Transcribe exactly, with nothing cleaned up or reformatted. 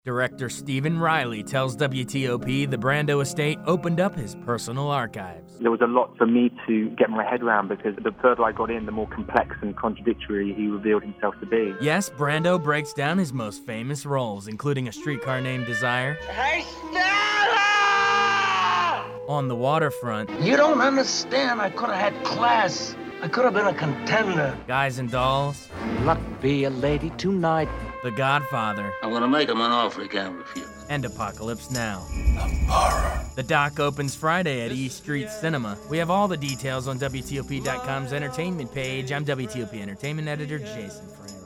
Director Stephen Riley tells W T O P the Brando estate opened up his personal archives. There was a lot for me to get my head around because the further I got in, the more complex and contradictory he revealed himself to be. Yes, Brando breaks down his most famous roles, including A Streetcar Named Desire, Hey, Stella! On the Waterfront, You don't understand. I could have had class. I could have been a contender. Guys and Dolls, Luck be a lady tonight. The Godfather, I'm gonna make him an offer he can't refuse. and Apocalypse Now. The doc opens Friday at East Street Cinema. We have all the details on W T O P dot com's entertainment page. I'm W T O P Entertainment Editor Jason Friend.